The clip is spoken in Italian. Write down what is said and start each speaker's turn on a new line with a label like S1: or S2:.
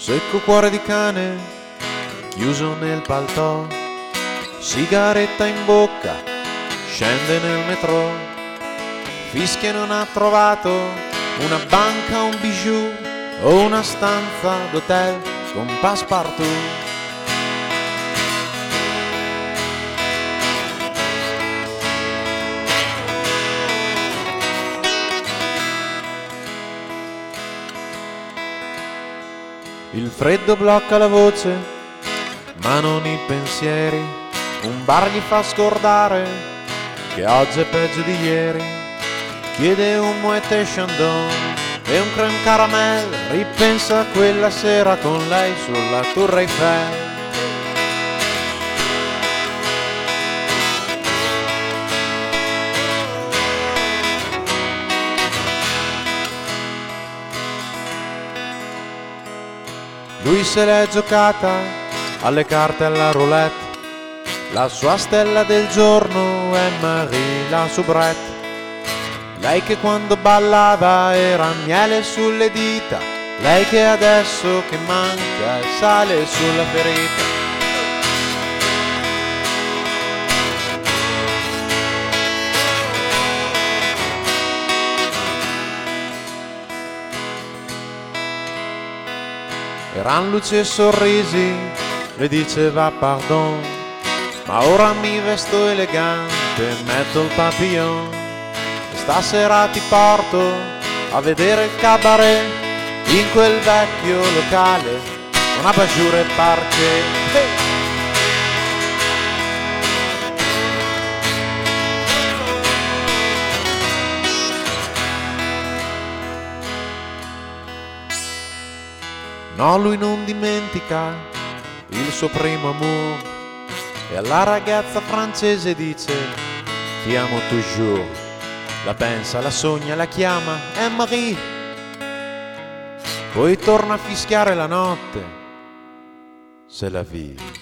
S1: secco cuore di cane, chiuso nel paltò, sigaretta in bocca, scende nel metro, fischia e non ha trovato una banca, un bijou o una stanza d'hotel con passepartout. Il freddo blocca la voce, ma non i pensieri. Un bar gli fa scordare che oggi è peggio di ieri. Chiede un Moët Chandon e un crème caramel. Ripensa a quella sera con lei sulla Tour Eiffel. Lui se l'è giocata alle carte alla roulette. La sua stella del giorno è Marie la soubrette. Lei che quando ballava era miele sulle dita. Lei che adesso che manca è sale sulla ferita. Eran luci e sorrisi, le diceva pardon, ma ora mi vesto elegante, metto il papillon. E stasera ti porto a vedere il cabaret in quel vecchio locale, con abajur e parquet. Hey! No, lui non dimentica il suo primo amore e alla ragazza francese dice ti amo toujours. La pensa, la sogna, la chiama, è Marie. Poi torna a fischiare la notte, c'est la vie.